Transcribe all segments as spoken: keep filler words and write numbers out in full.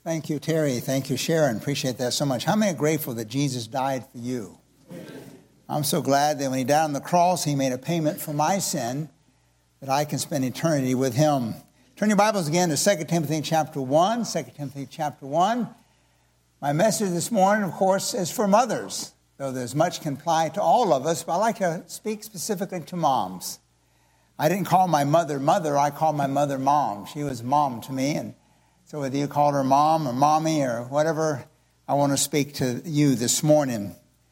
Thank you, Terry. Thank you, Sharon. Appreciate that so much. How many are grateful that Jesus died for you? I'm so glad that when he died on the cross, he made a payment for my sin, that I can spend eternity with him. Turn your Bibles again to Second Timothy chapter one. Second Timothy chapter one. My message this morning, of course, is for mothers, though there's much can apply to all of us, but I like to speak specifically to moms. I didn't call my mother mother, I called my mother mom. She was mom to me, and so whether you called her mom or mommy or whatever, I want to speak to you this morning.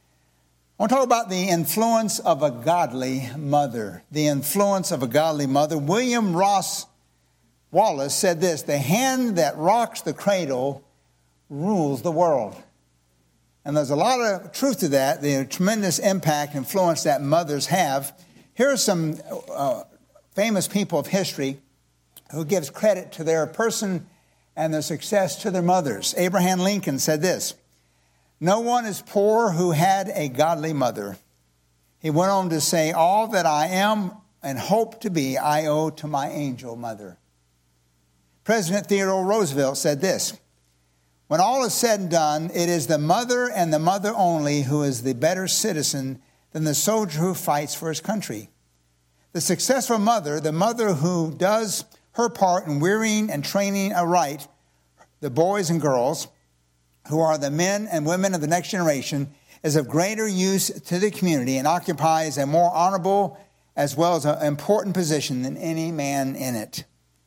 I want to talk about the influence of a godly mother. The influence of a godly mother. William Ross Wallace said this: the hand that rocks the cradle rules the world. And there's a lot of truth to that, the tremendous impact, influence that mothers have. Here are some uh, famous people of history who gives credit to their person and their success to their mothers. Abraham Lincoln said this: no one is poor who had a godly mother. He went on to say, all that I am and hope to be, I owe to my angel mother. President Theodore Roosevelt said this: when all is said and done, it is the mother and the mother only who is the better citizen than the soldier who fights for his country. The successful mother, the mother who does her part in rearing and training aright the boys and girls, who are the men and women of the next generation, is of greater use to the community and occupies a more honorable as well as an important position than any man in it.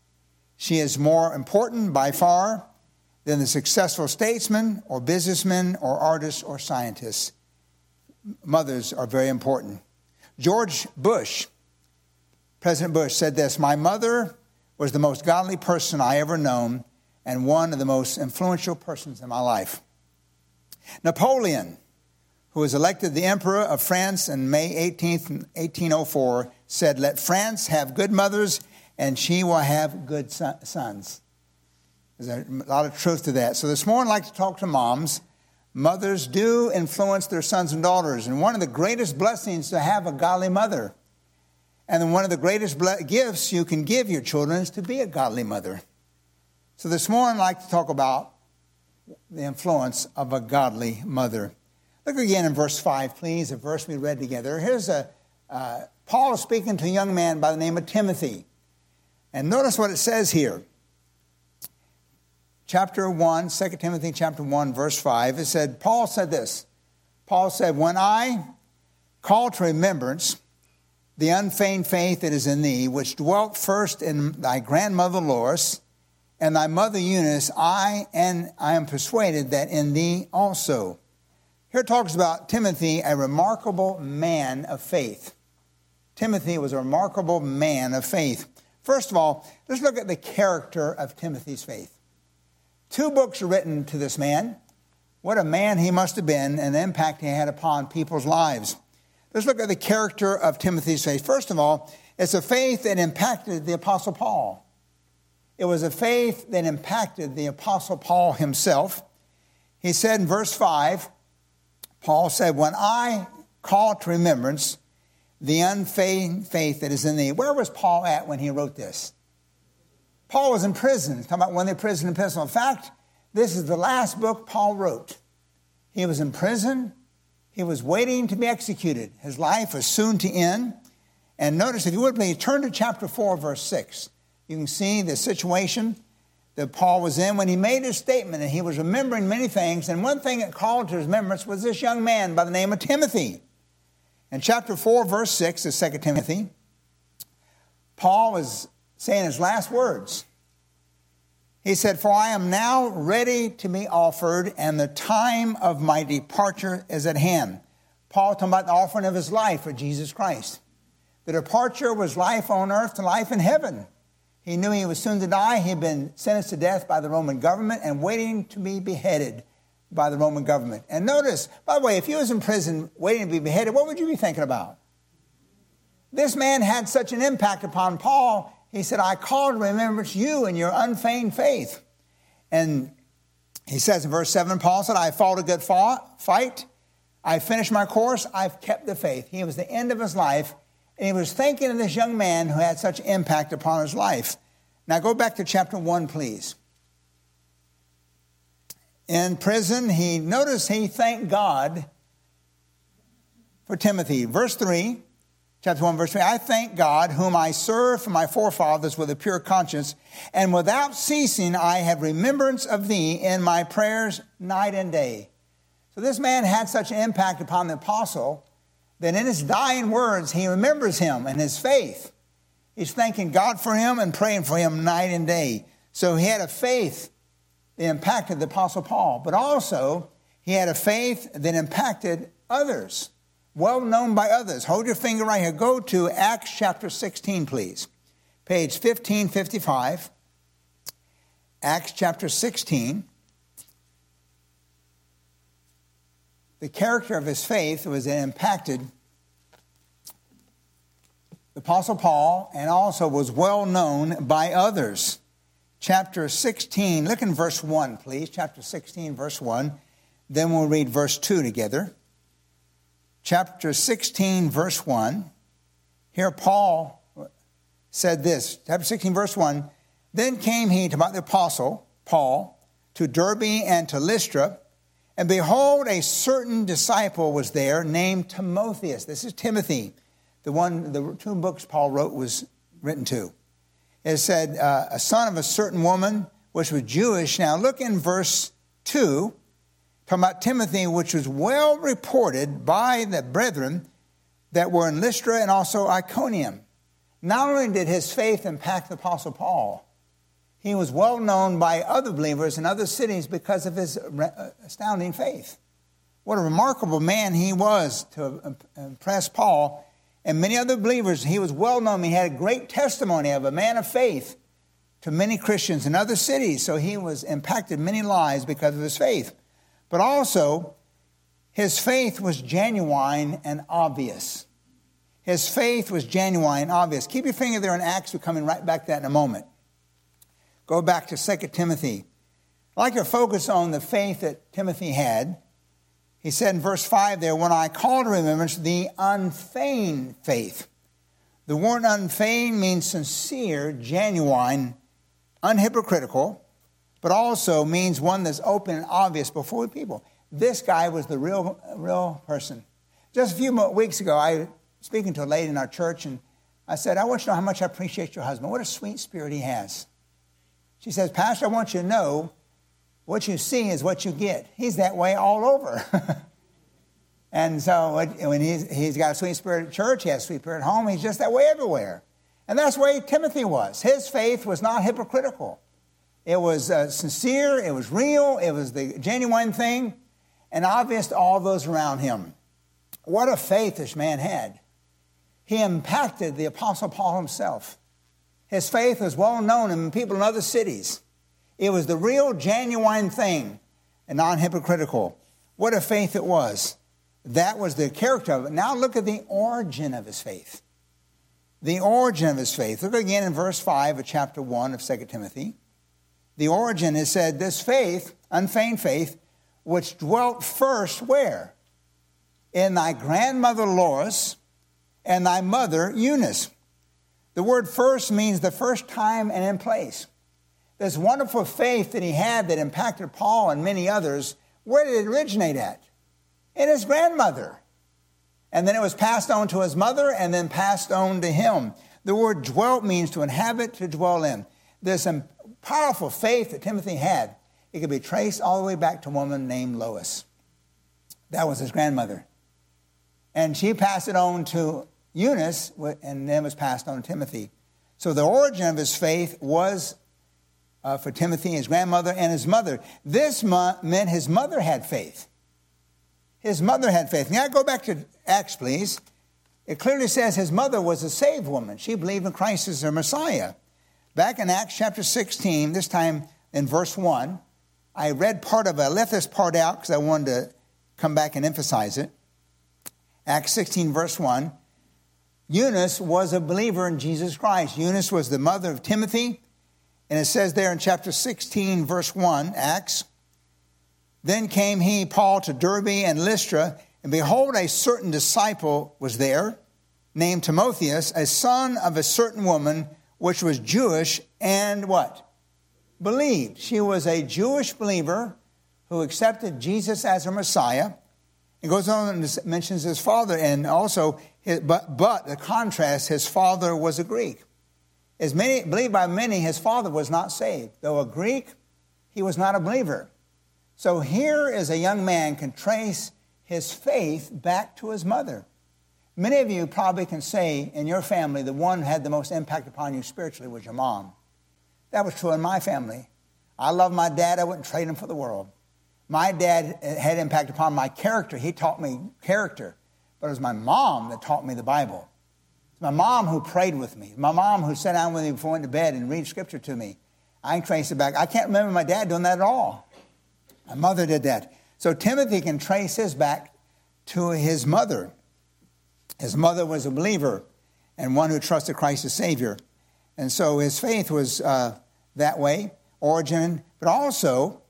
She is more important by far than the successful statesman or businessman or artist or scientist. Mothers are very important. George Bush, President Bush, said this: my mother was the most godly person I ever known and one of the most influential persons in my life. Napoleon, who was elected the Emperor of France on May eighteenth, eighteen oh four, said, let France have good mothers and she will have good sons. There's a lot of truth to that. So this morning I'd like to talk to moms. Mothers do influence their sons and daughters. And one of the greatest blessings to have a godly mother. And then one of the greatest gifts you can give your children is to be a godly mother. So this morning I'd like to talk about the influence of a godly mother. Look again in verse five, please, a verse we read together. Here's a uh, Paul is speaking to a young man by the name of Timothy. And notice what it says here. Chapter one, Second Timothy chapter one, verse five. It said, Paul said this. Paul said, when I call to remembrance the unfeigned faith that is in thee, which dwelt first in thy grandmother Lois and thy mother Eunice, I and I am persuaded that in thee also. Here it talks about Timothy, a remarkable man of faith. Timothy was a remarkable man of faith. First of all, let's look at the character of Timothy's faith. Two books are written to this man. What a man he must have been and the impact he had upon people's lives. Let's look at the character of Timothy's faith. First of all, it's a faith that impacted the Apostle Paul. It was a faith that impacted the Apostle Paul himself. He said in verse five, Paul said, when I call to remembrance the unfeigned faith that is in thee. Where was Paul at when he wrote this? Paul was in prison. He's talking about one of the prison epistles. In fact, this is the last book Paul wrote. He was in prison. He was waiting to be executed. His life was soon to end. And notice, if you would please, turn to chapter four, verse six. You can see the situation that Paul was in when he made his statement, and he was remembering many things. And one thing that called to his remembrance was this young man by the name of Timothy. In chapter four, verse six of Second Timothy, Paul was saying his last words. He said, for I am now ready to be offered, and the time of my departure is at hand. Paul talking about the offering of his life for Jesus Christ. The departure was life on earth to life in heaven. He knew he was soon to die. He had been sentenced to death by the Roman government and waiting to be beheaded by the Roman government. And notice, by the way, if he was in prison waiting to be beheaded, what would you be thinking about? This man had such an impact upon Paul. He said, I call to remembrance you and your unfeigned faith. And he says in verse seven, Paul said, I fought a good fight. I finished my course. I've kept the faith. He was the end of his life. And he was thinking of this young man who had such impact upon his life. Now go back to chapter one, please. in prison, he noticed he thanked God for Timothy. Verse three, chapter one, verse three, I thank God whom I serve from my forefathers with a pure conscience, and without ceasing I have remembrance of thee in my prayers night and day. So this man had such an impact upon the apostle that in his dying words, he remembers him and his faith. He's thanking God for him and praying for him night and day. So he had a faith that impacted the Apostle Paul, but also he had a faith that impacted others, well known by others. Hold your finger right here. Go to Acts chapter sixteen, please. Page fifteen fifty-five. Acts chapter sixteen. The character of his faith was that impacted the Apostle Paul and also was well known by others. Chapter sixteen, look in verse one, please. Chapter sixteen, verse one. Then we'll read verse two together. Chapter sixteen, verse one. Here Paul said this. Chapter sixteen, verse one. Then came he, to about the apostle, Paul, to Derbe and to Lystra. And behold, a certain disciple was there named Timotheus. This is Timothy. The one, the two books Paul wrote was written to. It said, uh, a son of a certain woman, which was Jewish. Now look in verse two, talking about Timothy, which was well reported by the brethren that were in Lystra and also Iconium. Not only did his faith impact the Apostle Paul, he was well known by other believers in other cities because of his astounding faith. What a remarkable man he was to impress Paul and many other believers. He was well known. He had a great testimony of a man of faith to many Christians in other cities. So he was impacted many lives because of his faith. But also, his faith was genuine and obvious. His faith was genuine and obvious. Keep your finger there in Acts. We're coming right back to that in a moment. Go back to Second Timothy. I'd like to focus on the faith that Timothy had. He said in verse five there, when I call to remembrance the unfeigned faith. The word unfeigned means sincere, genuine, unhypocritical, but also means one that's open and obvious before people. This guy was the real, real person. Just a few weeks ago, I was speaking to a lady in our church, and I said, I want you to know how much I appreciate your husband. What a sweet spirit he has. She says, Pastor, I want you to know what you see is what you get. He's that way all over. And so when he's, he's got a sweet spirit at church, he has a sweet spirit at home, he's just that way everywhere. And that's the way Timothy was. His faith was not hypocritical. It was uh, sincere, it was real, it was the genuine thing, and obvious to all those around him. What a faith this man had. He impacted the Apostle Paul himself. His faith was well known in people in other cities. It was the real, genuine thing and non-hypocritical. What a faith it was. That was the character of it. Now look at the origin of his faith. The origin of his faith. Look again in verse five of chapter one of Second Timothy. The origin is said, this faith, unfeigned faith, which dwelt first where? In thy grandmother Lois and thy mother Eunice. The word first means the first time and in place. This wonderful faith that he had that impacted Paul and many others, where did it originate at? In his grandmother. And then it was passed on to his mother and then passed on to him. The word dwelt means to inhabit, to dwell in. This powerful faith that Timothy had, it could be traced all the way back to a woman named Lois. That was his grandmother. And she passed it on to Eunice, and then was passed on to Timothy. So the origin of his faith was uh, for Timothy, his grandmother, and his mother. This mo- meant his mother had faith. His mother had faith. Now go back to Acts, please. It clearly says his mother was a saved woman. She believed in Christ as her Messiah. Back in Acts chapter sixteen, this time in verse one, I read part of it. I left this part out because I wanted to come back and emphasize it. Acts sixteen, verse one. Eunice was a believer in Jesus Christ. Eunice was the mother of Timothy. And it says there in chapter sixteen, verse one, Acts, then came he, Paul, to Derbe and Lystra, and behold, a certain disciple was there, named Timotheus, a son of a certain woman, which was Jewish, and what? Believed. She was a Jewish believer who accepted Jesus as her Messiah. It goes on and mentions his father, and also, his, but, but the contrast, his father was a Greek. As many, believed by many, his father was not saved. Though a Greek, he was not a believer. So here is a young man can trace his faith back to his mother. Many of you probably can say in your family the one who had the most impact upon you spiritually was your mom. That was true in my family. I love my dad. I wouldn't trade him for the world. My dad had impact upon my character. He taught me character. But it was my mom that taught me the Bible. It's my mom who prayed with me. My mom who sat down with me before I went to bed and read scripture to me. I can trace it back. I can't remember my dad doing that at all. My mother did that. So Timothy can trace his back to his mother. His mother was a believer and one who trusted Christ as Savior. And so his faith was uh, that way, origin, but also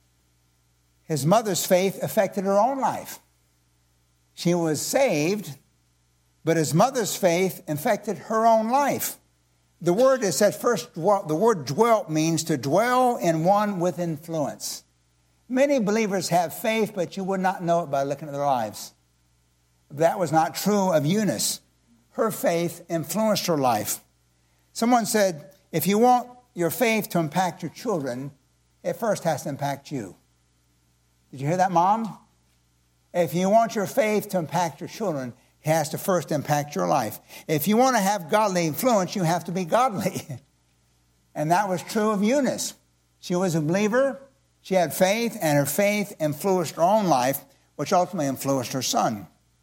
his mother's faith affected her own life. She was saved, but his mother's faith affected her own life. The word is said first, the word dwelt means to dwell in one with influence. Many believers have faith, but you would not know it by looking at their lives. That was not true of Eunice. Her faith influenced her life. Someone said, if you want your faith to impact your children, it first has to impact you. Did you hear that, Mom? If you want your faith to impact your children, it has to first impact your life. If you want to have godly influence, you have to be godly. And that was true of Eunice. She was a believer. She had faith, and her faith influenced her own life, which ultimately influenced her son.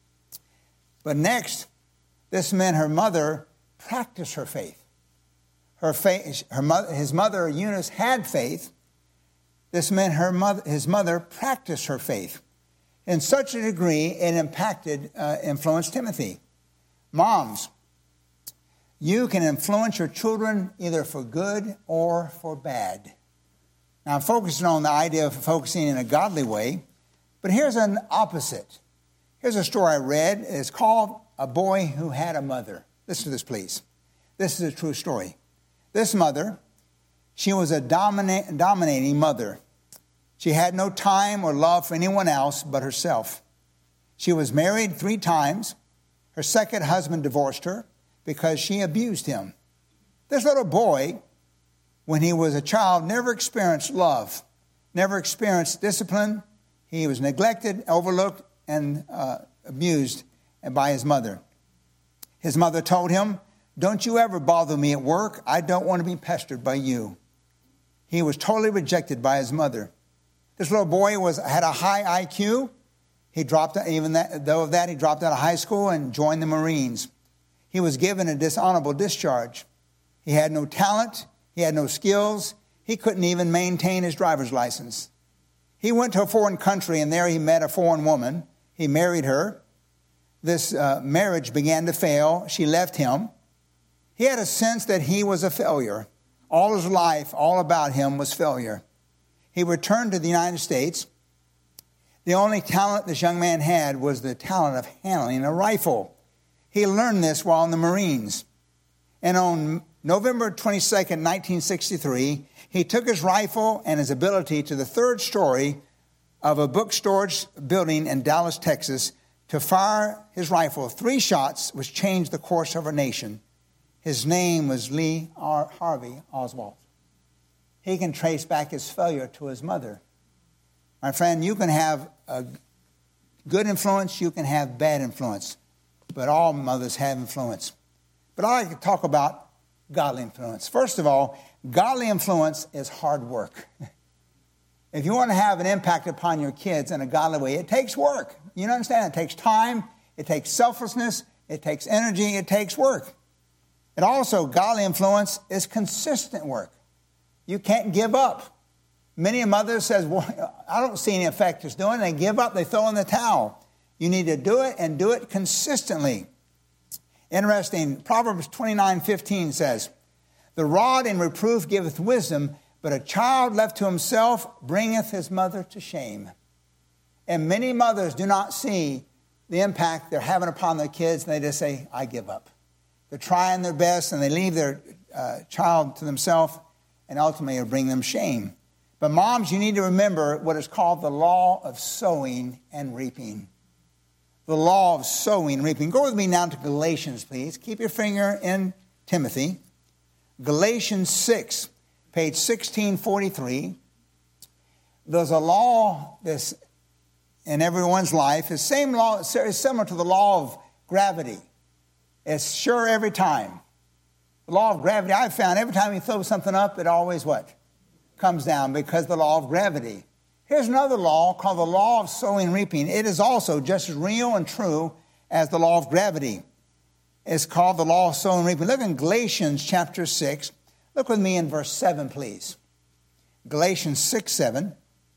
But next, this meant her mother practiced her faith. Her faith, her mother, his mother Eunice had faith. This meant her mother, his mother practiced her faith. In such a degree, it impacted, uh, influenced Timothy. Moms, you can influence your children either for good or for bad. Now, I'm focusing on the idea of focusing in a godly way, but here's an opposite. Here's a story I read. It's called A Boy Who Had a Mother. Listen to this, please. This is a true story. This mother, she was a dominate, dominating mother. She had no time or love for anyone else but herself. She was married three times. Her second husband divorced her because she abused him. This little boy, when he was a child, never experienced love, never experienced discipline. He was neglected, overlooked, and uh, abused by his mother. His mother told him, "Don't you ever bother me at work. I don't want to be pestered by you." He was totally rejected by his mother. This little boy was had a high I Q. He dropped, even that, though of that, he dropped out of high school and joined the Marines. He was given a dishonorable discharge. He had no talent. He had no skills. He couldn't even maintain his driver's license. He went to a foreign country, and there he met a foreign woman. He married her. This uh, marriage began to fail. She left him. He had a sense that he was a failure. All his life, all about him was failure. He returned to the United States. The only talent this young man had was the talent of handling a rifle. He learned this while in the Marines. And on November twenty-second, nineteen sixty-three, he took his rifle and his ability to the third story of a book storage building in Dallas, Texas, to fire his rifle. Three shots, which changed the course of our nation. His name was Lee R. Harvey Oswald. He can trace back his failure to his mother. My friend, you can have a good influence, you can have bad influence, but all mothers have influence. But I like to talk about godly influence. First of all, godly influence is hard work. If you want to have an impact upon your kids in a godly way, it takes work. You understand? It takes time, it takes selflessness, it takes energy, it takes work. And also, godly influence is consistent work. You can't give up. Many mothers says, well, I don't see any effect it's doing. They give up, they throw in the towel. You need to do it and do it consistently. Interesting, Proverbs twenty-nine fifteen says, "The rod in reproof giveth wisdom, but a child left to himself bringeth his mother to shame." And many mothers do not see the impact they're having upon their kids, and they just say, I give up. They're trying their best, and they leave their uh, child to themselves, and ultimately it'll bring them shame. But moms, you need to remember what is called the law of sowing and reaping. The law of sowing and reaping. Go with me now to Galatians, please. Keep your finger in Timothy. Galatians six, page sixteen forty-three. There's a law that's in everyone's life. The same law is similar to the law of gravity. It's sure every time. The law of gravity, I've found every time you throw something up, it always what? Comes down, because of the law of gravity. Here's another law called the law of sowing and reaping. It is also just as real and true as the law of gravity. It's called the law of sowing and reaping. Look in Galatians chapter six. Look with me in verse seven, please. Galatians six, seven.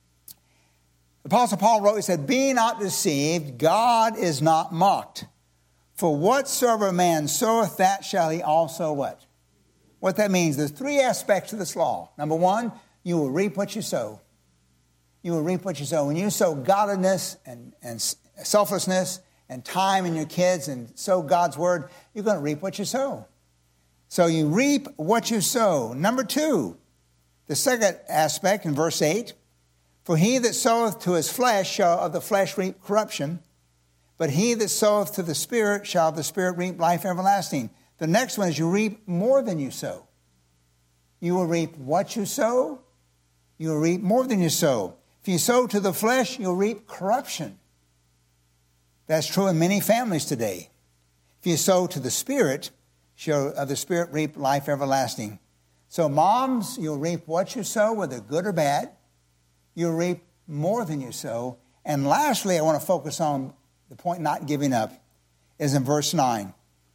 The Apostle Paul wrote, he said, "Be not deceived, God is not mocked. For whatsoever a man soweth, that shall he also" what? What that means, there's three aspects of this law. Number one, you will reap what you sow. You will reap what you sow. When you sow godliness and, and selflessness and time in your kids and sow God's word, you're going to reap what you sow. So you reap what you sow. Number two, the second aspect in verse eight, "For he that soweth to his flesh shall of the flesh reap corruption, but he that soweth to the Spirit shall of the Spirit reap life everlasting." The next one is you reap more than you sow. You will reap what you sow. You will reap more than you sow. If you sow to the flesh, you'll reap corruption. That's true in many families today. If you sow to the Spirit, shall of the Spirit reap life everlasting. So moms, you'll reap what you sow, whether good or bad. You'll reap more than you sow. And lastly, I want to focus on the point not giving up, is in verse nine.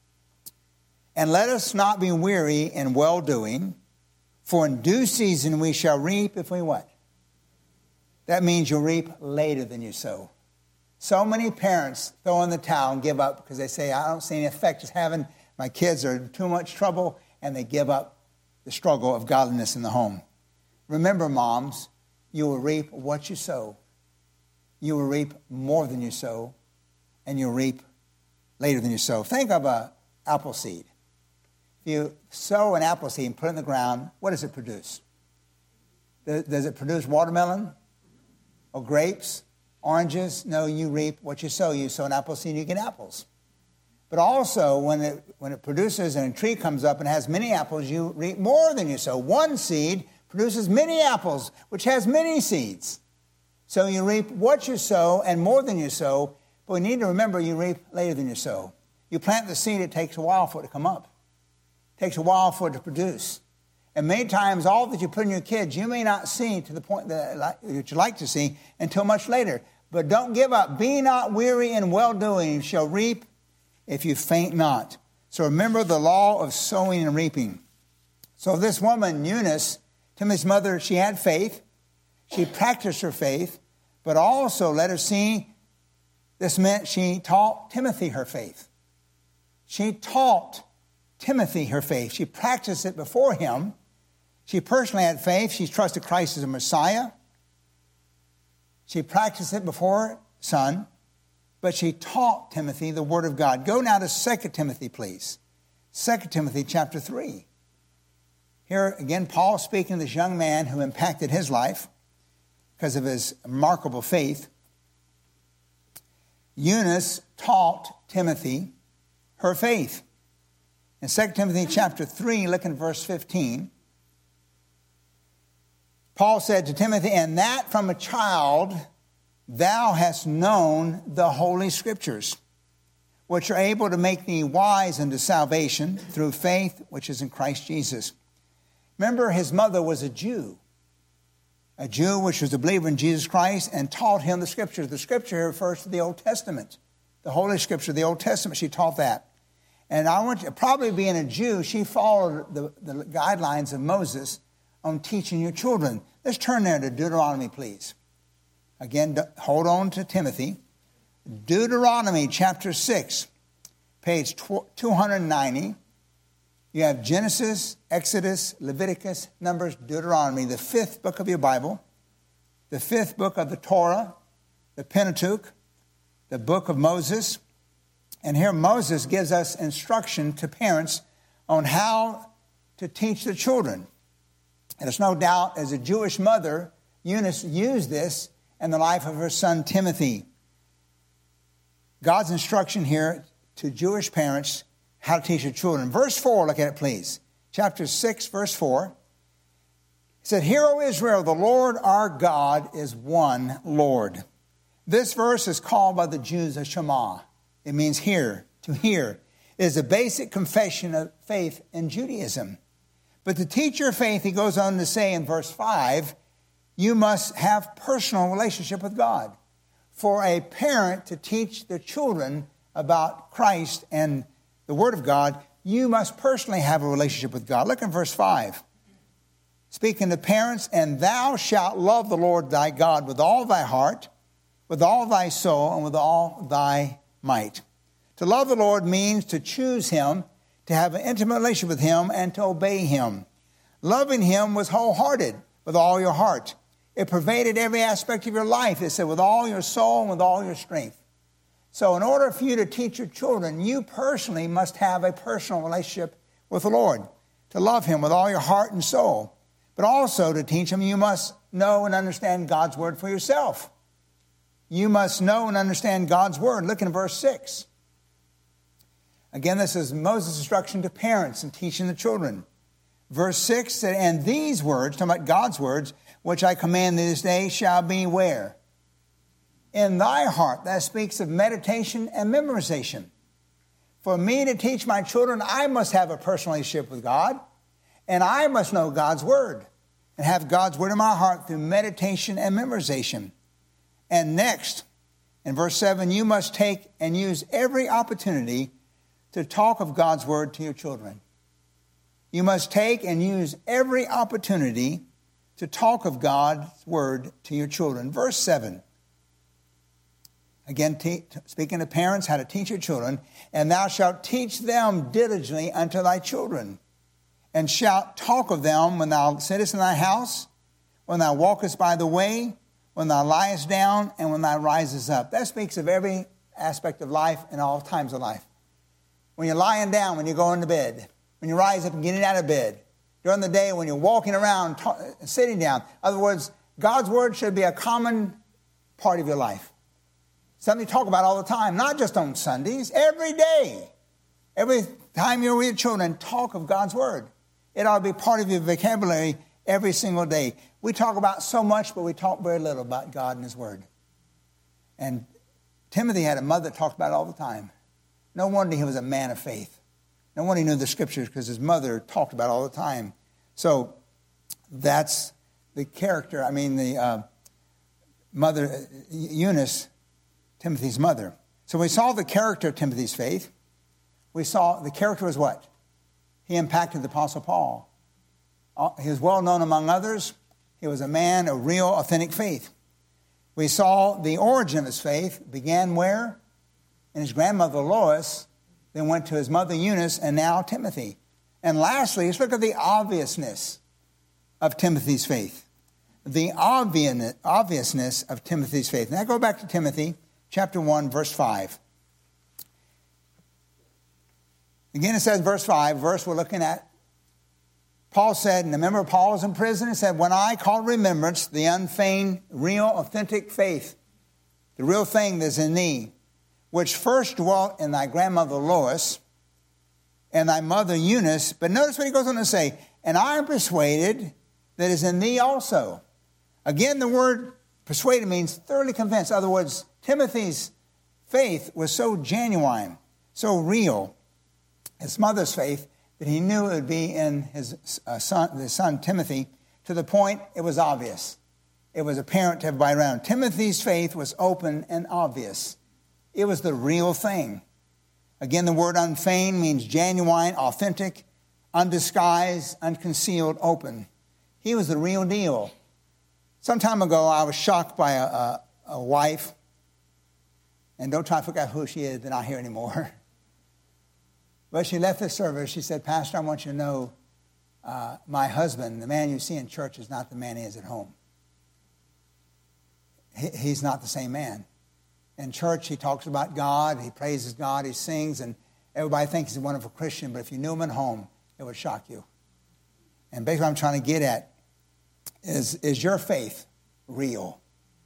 "And let us not be weary in well-doing, for in due season we shall reap if we" what? That means you'll reap later than you sow. So many parents throw in the towel and give up because they say, "I don't see any effect it's having. My kids are in too much trouble," and they give up the struggle of godliness in the home. Remember, moms, you will reap what you sow. You will reap more than you sow, and you'll reap later than you sow. Think of an apple seed. If you sow an apple seed and put it in the ground, what does it produce? Does it produce watermelon or grapes, oranges? No, you reap what you sow. You sow an apple seed, you get apples. But also, when it, when it produces and a tree comes up and has many apples, you reap more than you sow. One seed produces many apples, which has many seeds. So you reap what you sow and more than you sow, but we need to remember you reap later than you sow. You plant the seed, it takes a while for it to come up. It takes a while for it to produce. And many times, all that you put in your kids, you may not see to the point that you like to see until much later. But don't give up. "Be not weary in well-doing, you shall reap if you faint not." So remember the law of sowing and reaping. So this woman, Eunice, Timothy's mother, she had faith. She practiced her faith, but also let her see this meant she taught Timothy her faith. She taught Timothy her faith. She practiced it before him. She personally had faith. She trusted Christ as a Messiah. She practiced it before her son, but she taught Timothy the Word of God. Go now to Second Timothy, please. Second Timothy chapter three. Here again, Paul speaking to this young man who impacted his life because of his remarkable faith. Eunice taught Timothy her faith. In Second Timothy chapter three, look in verse fifteen. Paul said to Timothy, "And that from a child thou hast known the Holy Scriptures, which are able to make thee wise unto salvation through faith which is in Christ Jesus." Remember, his mother was a Jew. A Jew which was a believer in Jesus Christ and taught him the Scriptures. The Scripture refers to the Old Testament. The Holy Scripture, the Old Testament, she taught that. And I want you, probably being a Jew, she followed the, the guidelines of Moses on teaching your children. Let's turn there to Deuteronomy, please. Again, hold on to Timothy. Deuteronomy chapter six, page two hundred ninety. You have Genesis, Exodus, Leviticus, Numbers, Deuteronomy, the fifth book of your Bible, the fifth book of the Torah, the Pentateuch, the book of Moses. And here Moses gives us instruction to parents on how to teach the children. And there's no doubt, as a Jewish mother, Eunice used this in the life of her son Timothy. God's instruction here to Jewish parents how to teach their children. Verse four, look at it please. Chapter six, verse four. It said, "Hear, O Israel, the Lord our God is one Lord." This verse is called by the Jews a Shema. It means hear, to hear. It is a basic confession of faith in Judaism. But to teach your faith, he goes on to say in verse five, you must have personal relationship with God. For a parent to teach their children about Christ and the Word of God, you must personally have a relationship with God. Look in verse five. Speaking to parents, "And thou shalt love the Lord thy God with all thy heart, with all thy soul, and with all thy might." To love the Lord means to choose him, to have an intimate relationship with him, and to obey him. Loving him was wholehearted, with all your heart. It pervaded every aspect of your life. It said with all your soul and with all your strength. So in order for you to teach your children, you personally must have a personal relationship with the Lord, to love him with all your heart and soul. But also to teach them, you must know and understand God's word for yourself. You must know and understand God's word. Look in verse six. Again, this is Moses' instruction to parents and teaching the children. Verse six said, "And these words," talking about God's words, "which I command thee this day shall be" where? "In thy heart." That speaks of meditation and memorization. For me to teach my children, I must have a personal relationship with God. And I must know God's word and have God's word in my heart through meditation and memorization. And next, in verse seven, you must take and use every opportunity to talk of God's word to your children. You must take and use every opportunity to talk of God's word to your children. Verse seven. Again, te- speaking to parents, how to teach your children. "And thou shalt teach them diligently unto thy children, and shalt talk of them when thou sittest in thy house, when thou walkest by the way, when thou liest down, and when thou risest up." That speaks of every aspect of life and all times of life. When you're lying down, when you're going to bed, when you rise up and getting out of bed, during the day when you're walking around, ta- sitting down. In other words, God's word should be a common part of your life. Something you talk about all the time, not just on Sundays, every day. Every time you're with your children, talk of God's word. It ought to be part of your vocabulary every single day. We talk about so much, but we talk very little about God and his word. And Timothy had a mother that talked about it all the time. No wonder he was a man of faith. No wonder he knew the scriptures, because his mother talked about it all the time. So that's the character, I mean the uh, mother, Eunice, Timothy's mother. So we saw the character of Timothy's faith. We saw the character was what? He impacted the Apostle Paul. He was well known among others. He was a man of real, authentic faith. We saw the origin of his faith began where? In his grandmother Lois, then went to his mother Eunice, and now Timothy. And lastly, let's look at the obviousness of Timothy's faith. The obviousness of Timothy's faith. Now go back to Timothy chapter one, verse five. Again, it says verse five, verse we're looking at. Paul said, and remember Paul was in prison, and said, "When I call remembrance the unfeigned, real, authentic faith, the real thing that's in thee, which first dwelt in thy grandmother Lois and thy mother Eunice." But notice what he goes on to say, "And I am persuaded that is in thee also." Again, the word persuaded means thoroughly convinced. In other words, Timothy's faith was so genuine, so real, his mother's faith, that he knew it would be in his uh, son, his son Timothy, to the point it was obvious. It was apparent to everybody around. Timothy's faith was open and obvious. It was the real thing. Again, the word unfeigned means genuine, authentic, undisguised, unconcealed, open. He was the real deal. Some time ago, I was shocked by a, a, a wife, and don't try to figure out who she is, they're not here anymore. But she left the service. She said, "Pastor, I want you to know uh, my husband, the man you see in church, is not the man he is at home. He, he's not the same man. In church, he talks about God, he praises God, he sings, and everybody thinks he's a wonderful Christian, but if you knew him at home, it would shock you." And basically what I'm trying to get at, is, is your faith real?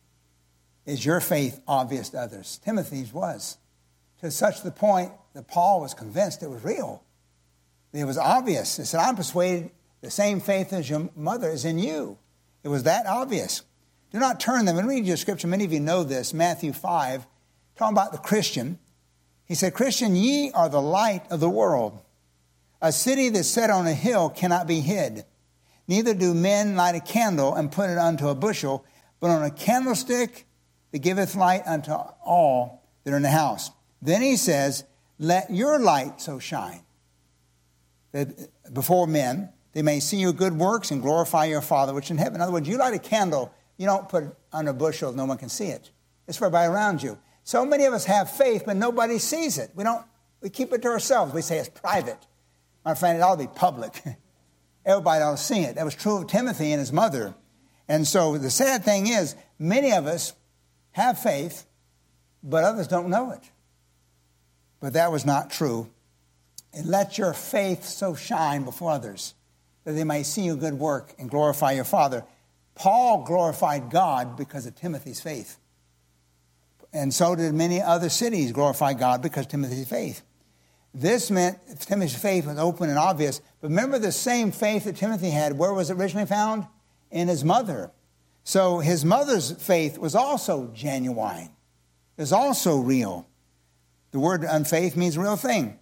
Is your faith obvious to others? Timothy's was. To such the point that Paul was convinced it was real. It was obvious. He said, I'm persuaded the same faith as your mother is in you. It was that obvious. Do not turn them. And read your scripture. Many of you know this. Matthew five, talking about the Christian. He said, Christian, ye are the light of the world. A city that's set on a hill cannot be hid. Neither do men light a candle and put it unto a bushel, but on a candlestick that giveth light unto all that are in the house. Then he says, let your light so shine that before men they may see your good works and glorify your Father which is in heaven. In other words, you light a candle, you don't put it under a bushel, no one can see it. It's for everybody around you. So many of us have faith, but nobody sees it. We don't. We keep it to ourselves. We say it's private. My friend, it ought to be public. Everybody ought to see it. That was true of Timothy and his mother. And so the sad thing is, many of us have faith, but others don't know it. But that was not true. And let your faith so shine before others that they may see your good work and glorify your Father. Paul glorified God because of Timothy's faith. And so did many other cities glorify God because of Timothy's faith. This meant Timothy's faith was open and obvious. But remember, the same faith that Timothy had, where was it originally found? In his mother. So his mother's faith was also genuine. It was also real. The word unfaith means real thing.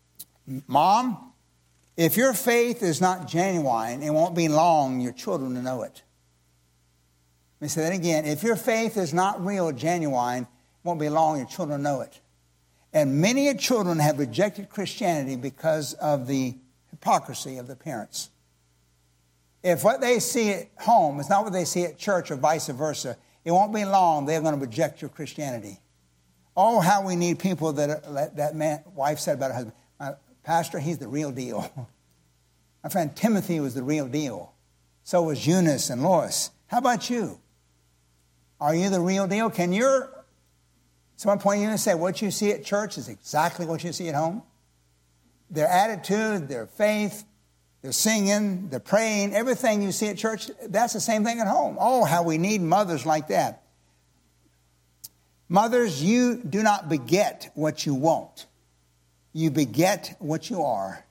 Mom, if your faith is not genuine, it won't be long your children to know it. Let me say that again. If your faith is not real, genuine, it won't be long your children know it. And many children have rejected Christianity because of the hypocrisy of the parents. If what they see at home is not what they see at church or vice versa, it won't be long they're going to reject your Christianity. Oh, how we need people that that man, wife said about her husband, my pastor, he's the real deal. My friend Timothy was the real deal. So was Eunice and Lois. How about you? Are you the real deal? Can your someone point you and say what you see at church is exactly what you see at home? Their attitude, their faith, their singing, their praying, everything you see at church, that's the same thing at home. Oh, how we need mothers like that. Mothers, you do not beget what you want. You beget what you are.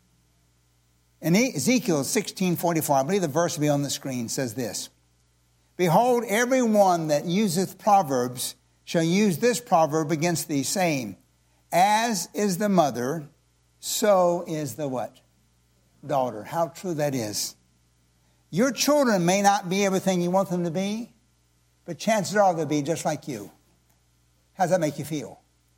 In Ezekiel sixteen forty-four, I believe the verse will be on the screen, says this. Behold, every one that useth proverbs shall use this proverb against thee, saying, as is the mother, so is the what? Daughter. How true that is. Your children may not be everything you want them to be, but chances are they'll be just like you. How does that make you feel?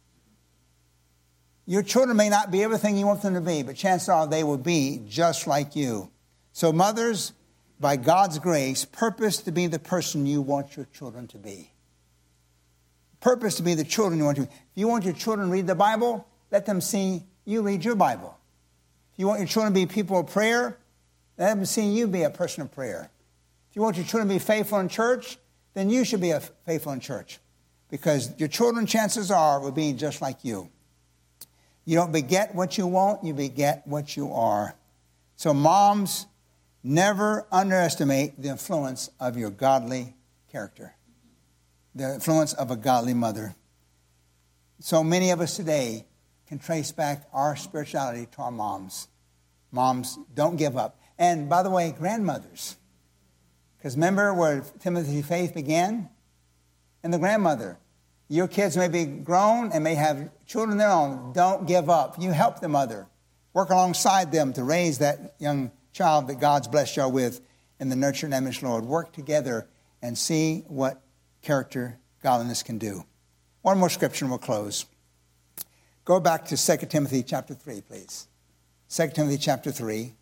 Your children may not be everything you want them to be, but chances are they will be just like you. So mothers, by God's grace, purpose to be the person you want your children to be. Purpose to be the children you want to be. If you want your children to read the Bible, let them see you read your Bible. If you want your children to be people of prayer, let them see you be a person of prayer. If you want your children to be faithful in church, then you should be a faithful in church. Because your children, chances are, will be just like you. You don't beget what you want, you beget what you are. So moms, never underestimate the influence of your godly character. The influence of a godly mother. So many of us today can trace back our spirituality to our moms. Moms, don't give up. And by the way, grandmothers. Because remember where Timothy's faith began? In the grandmother. Your kids may be grown and may have children of their own. Don't give up. You help the mother. Work alongside them to raise that young child that God's blessed you with in the nurture and image, Lord. Work together and see what character godliness can do. One more scripture and we'll close. Go back to Second Timothy chapter three, please. Second Timothy chapter three.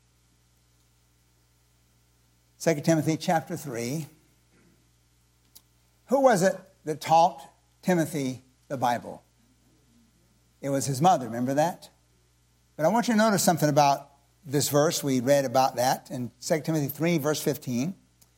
Second Timothy chapter three. Who was it that taught Timothy the Bible? It was his mother, remember that? But I want you to notice something about this verse. We read about that in Second Timothy three, verse fifteen.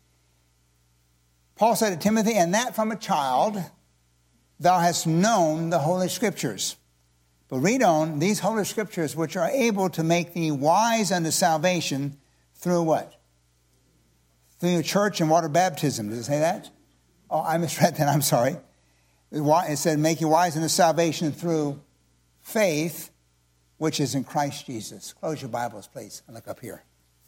Paul said to Timothy, and that from a child thou hast known the Holy Scriptures. But read on, these Holy Scriptures which are able to make thee wise unto salvation through what? through your church and water baptism. Does it say that? Oh, I misread that. I'm sorry. It said, make you wise unto salvation through faith, which is in Christ Jesus. Close your Bibles, please, and look up here.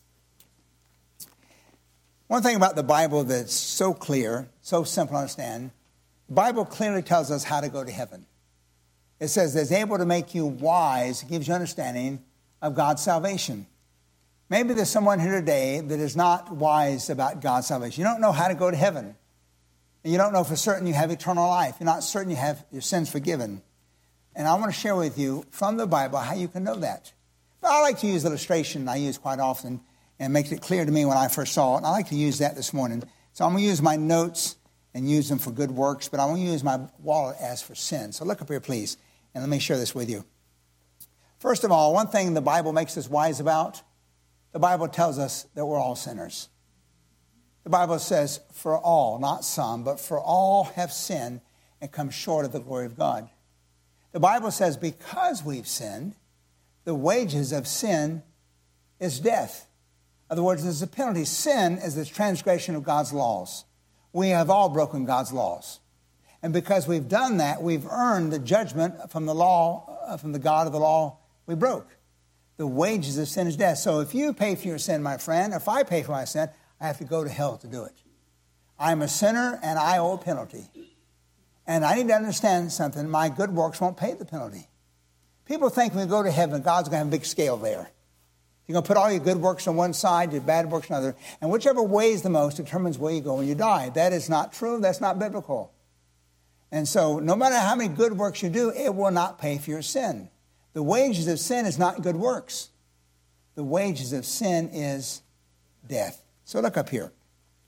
One thing about the Bible that's so clear, so simple to understand, the Bible clearly tells us how to go to heaven. It says it's able to make you wise, it gives you understanding of God's salvation. Maybe there's someone here today that is not wise about God's salvation. You don't know how to go to heaven. And you don't know for certain you have eternal life. You're not certain you have your sins forgiven. And I want to share with you from the Bible how you can know that. But I like to use illustration I use quite often and makes it clear to me when I first saw it. And I like to use that this morning. So I'm going to use my notes and use them for good works, but I want to use my wallet as for sin. So look up here, please, and let me share this with you. First of all, one thing the Bible makes us wise about, the Bible tells us that we're all sinners. The Bible says, for all, not some, but for all have sinned and come short of the glory of God. The Bible says because we've sinned, the wages of sin is death. In other words, there's a penalty. Sin is the transgression of God's laws. We have all broken God's laws. And because we've done that, we've earned the judgment from the law, from the God of the law we broke. The wages of sin is death. So if you pay for your sin, my friend, if I pay for my sin, I have to go to hell to do it. I'm a sinner and I owe a penalty. And I need to understand something. My good works won't pay the penalty. People think when we go to heaven, God's going to have a big scale there. You're going to put all your good works on one side, your bad works on the other. And whichever weighs the most determines where you go when you die. That is not true. That's not biblical. And so no matter how many good works you do, it will not pay for your sin. The wages of sin is not good works. The wages of sin is death. So look up here.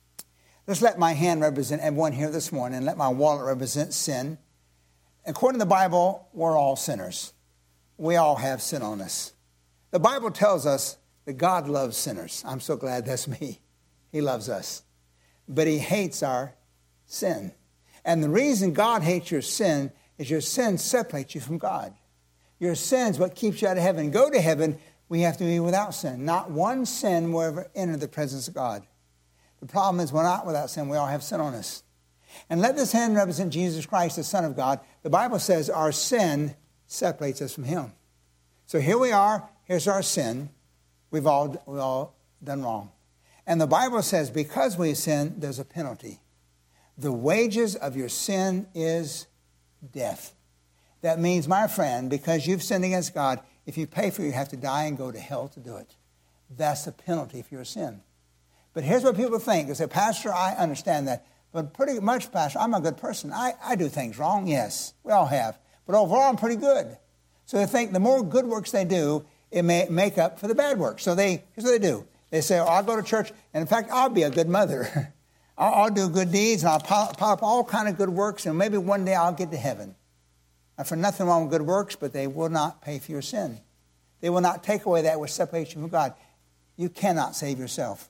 Let's let my hand represent everyone here this morning and let my wallet represent sin. According to the Bible, we're all sinners. We all have sin on us. The Bible tells us that God loves sinners. I'm so glad that's me. He loves us. But he hates our sin. And the reason God hates your sin is your sin separates you from God. Your sin is what keeps you out of heaven. Go to heaven, we have to be without sin. Not one sin will ever enter the presence of God. The problem is we're not without sin. We all have sin on us. And let this hand represent Jesus Christ, the Son of God. The Bible says our sin separates us from him. So here we are. Here's our sin. We've all, we've all done wrong. And the Bible says because we sin, there's a penalty. The wages of your sin is death. That means, my friend, because you've sinned against God, if you pay for it, you have to die and go to hell to do it. That's the penalty for your sin. But here's what people think. They say, Pastor, I understand that. But pretty much, Pastor, I'm a good person. I, I do things wrong. Yes, we all have. But overall, I'm pretty good. So they think the more good works they do, it may make up for the bad work. So they here's what they do. They say, oh, I'll go to church, and in fact, I'll be a good mother. I'll, I'll do good deeds, and I'll pile, pile up all kind of good works, and maybe one day I'll get to heaven. And for nothing wrong with good works, but they will not pay for your sin. They will not take away that which separates you from God. You cannot save yourself.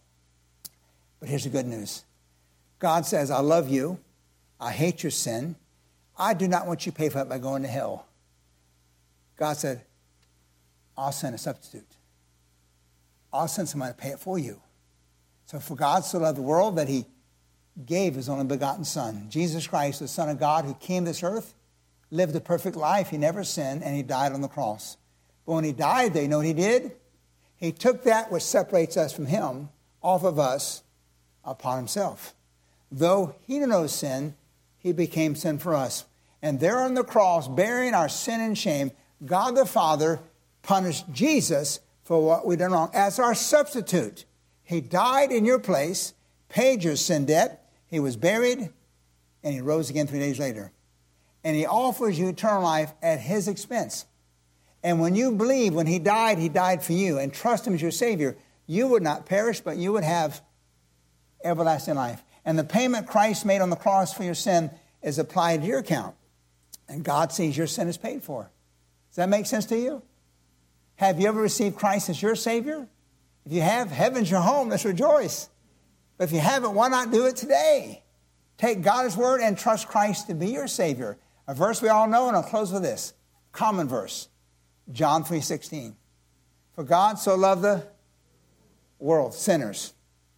But here's the good news. God says, I love you. I hate your sin. I do not want you to pay for it by going to hell. God said, I'll send a substitute. I'll send somebody to pay it for you. So for God so loved the world that he gave his only begotten Son. Jesus Christ, the Son of God, who came to this earth, lived a perfect life. He never sinned, and he died on the cross. But when he died, they know what he did? He took that which separates us from him off of us upon himself. Though he knew no sin, he became sin for us. And there on the cross, bearing our sin and shame, God the Father punished Jesus for what we done wrong as our substitute. He died in your place, paid your sin debt. He was buried, and he rose again three days later. And he offers you eternal life at his expense. And when you believe, when he died, he died for you, and trust him as your Savior, you would not perish, but you would have everlasting life. And the payment Christ made on the cross for your sin is applied to your account. And God sees your sin is paid for. Does that make sense to you? Have you ever received Christ as your Savior? If you have, heaven's your home. Let's rejoice. But if you haven't, why not do it today? Take God's word and trust Christ to be your Savior. A verse we all know, and I'll close with this. Common verse. John three sixteen. For God so loved the world, sinners,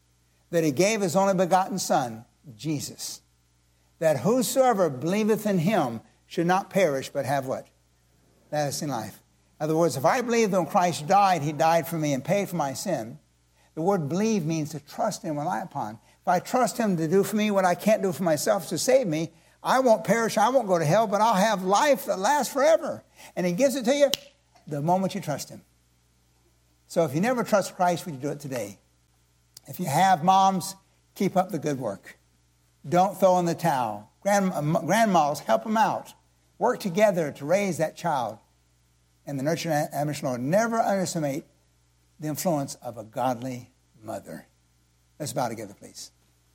that he gave his only begotten Son, Jesus, that whosoever believeth in him should not perish, but have what? Lasting life. In other words, if I believe that when Christ died, he died for me and paid for my sin, the word believe means to trust and rely upon. If I trust him to do for me what I can't do for myself to save me, I won't perish, I won't go to hell, but I'll have life that lasts forever. And he gives it to you the moment you trust him. So if you never trust Christ, would you do it today? If you have, moms, keep up the good work. Don't throw in the towel. Grand, grandmas, help them out. Work together to raise that child. And the nurture and admonition, Lord, never underestimate the influence of a godly mother. Let's bow together, please.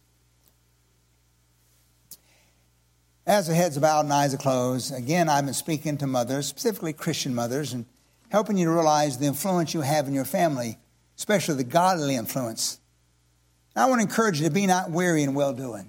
As the heads are bowed and eyes are closed, again, I've been speaking to mothers, specifically Christian mothers, and helping you to realize the influence you have in your family, especially the godly influence. And I want to encourage you to be not weary in well-doing.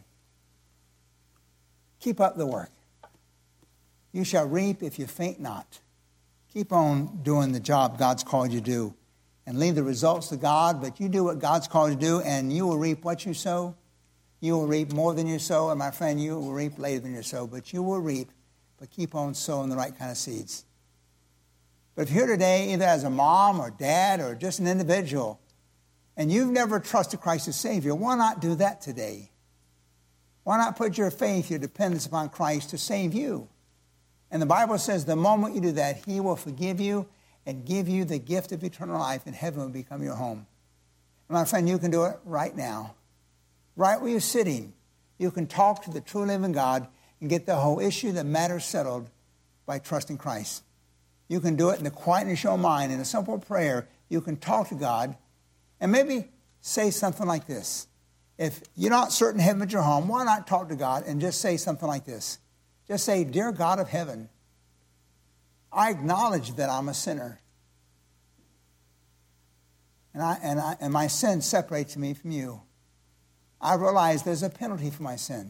Keep up the work. You shall reap if you faint not. Keep on doing the job God's called you to do. And leave the results to God, but you do what God's called you to do, and you will reap what you sow. You will reap more than you sow, and my friend, you will reap later than you sow, but you will reap, but keep on sowing the right kind of seeds. But if you're here today, either as a mom or dad or just an individual, and you've never trusted Christ as Savior, why not do that today? Why not put your faith, your dependence upon Christ to save you? And the Bible says the moment you do that, he will forgive you and give you the gift of eternal life, and heaven will become your home. And my friend, you can do it right now. Right where you're sitting, you can talk to the true living God and get the whole issue, the matter settled by trusting Christ. You can do it in the quietness of your mind, in a simple prayer. You can talk to God and maybe say something like this. If you're not certain heaven's your home, why not talk to God and just say something like this? Just say, "Dear God of heaven, I acknowledge that I'm a sinner. And, I, and, I, and my sin separates me from you. I realize there's a penalty for my sin.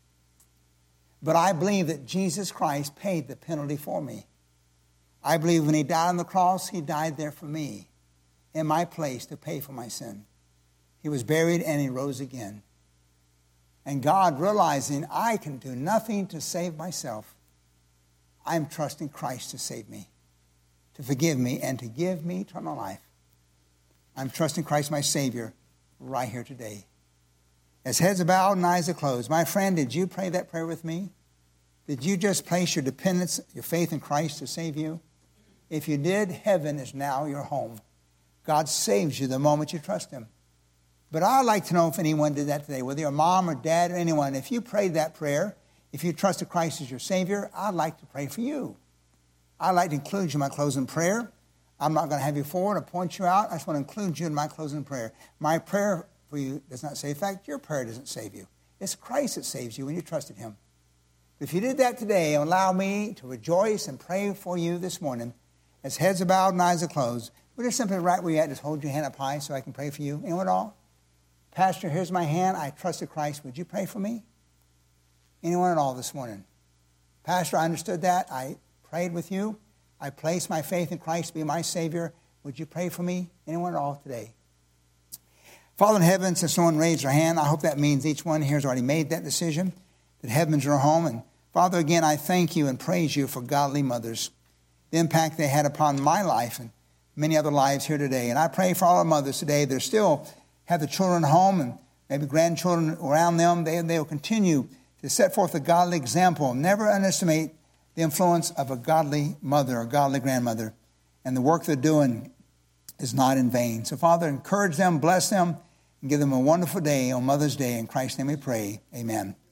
But I believe that Jesus Christ paid the penalty for me. I believe when he died on the cross, he died there for me, in my place to pay for my sin. He was buried and he rose again. And God, realizing I can do nothing to save myself, I'm trusting Christ to save me, to forgive me, and to give me eternal life. I'm trusting Christ, my Savior, right here today. As heads are bowed and eyes are closed, my friend, did you pray that prayer with me? Did you just place your dependence, your faith in Christ to save you? If you did, heaven is now your home. God saves you the moment you trust him. But I'd like to know if anyone did that today, whether you're a mom or dad or anyone. If you prayed that prayer, if you trusted Christ as your Savior, I'd like to pray for you. I'd like to include you in my closing prayer. I'm not going to have you forward or point you out. I just want to include you in my closing prayer. My prayer for you does not save. In fact, your prayer doesn't save you. It's Christ that saves you when you trusted him. If you did that today, allow me to rejoice and pray for you this morning. As heads are bowed and eyes are closed, would you simply right where you're at, just hold your hand up high so I can pray for you? Anyone at all? Pastor, here's my hand. I trusted Christ. Would you pray for me? Anyone at all this morning? Pastor, I understood that. I prayed with you. I placed my faith in Christ to be my Savior. Would you pray for me? Anyone at all today? Father in heaven, since no one raised their hand, I hope that means each one here has already made that decision, that heaven's your home. And Father, again, I thank you and praise you for godly mothers, the impact they had upon my life and many other lives here today. And I pray for all our mothers today that still have the children home and maybe grandchildren around them. They, they will continue to set forth a godly example. Never underestimate the influence of a godly mother or godly grandmother. And the work they're doing is not in vain. So, Father, encourage them, bless them, and give them a wonderful day on Mother's Day. In Christ's name we pray. Amen.